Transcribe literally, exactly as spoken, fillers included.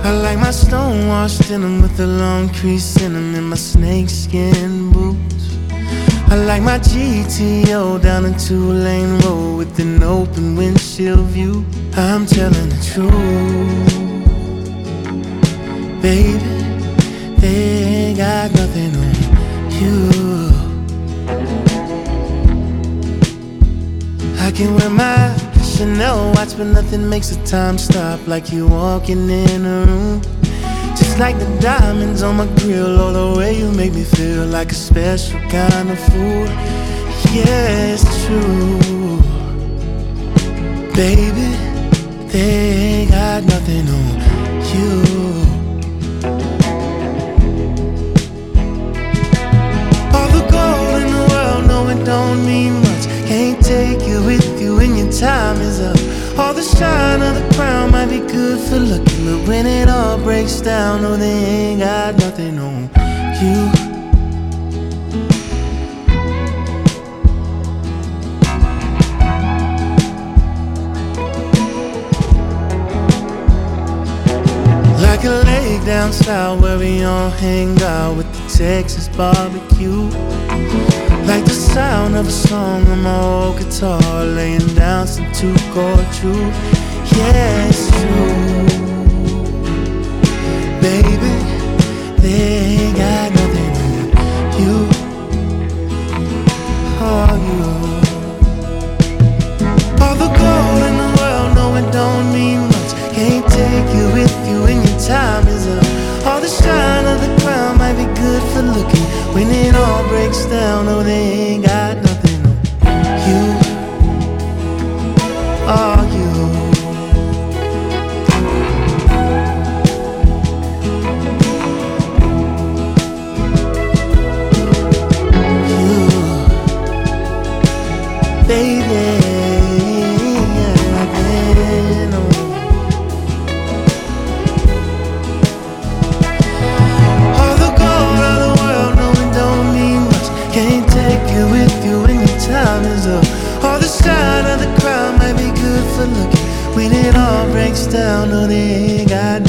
I like my stone-washed denim with a long crease in them in my snakeskin boots. I like my G T O down a two-lane road with an open windshield view. I'm telling the truth, baby, they ain't got nothing on you. I can wear my Chanel watch, but nothing makes the time stop like you walking in a room. Just like the diamonds on my grill, or the way you make me feel like a special kind of food. Yeah, it's true, baby, they ain't got nothing on you. All the gold in the world, no, it don't mean much. Can't take you with you when your time is up. All the shine of the crown might be good for looking, but when it all breaks down, no, they ain't got nothing on you. Like a lake down south where we all hang out with the Texas barbecue. Like the sound of a song on my old guitar, laying down some two-chord truth. Yeah, it's true, baby, they ain't got nothing on you. Oh, you. All the gold in the world, no, it don't mean much. Can't take you with you when your time is up. All the shine of the crown might be good for looking, when it all breaks down, no, they ain't got nothing on you. Oh, you. You, baby. All the shine of the crown might be good for looking, when it all breaks down, no, they ain't got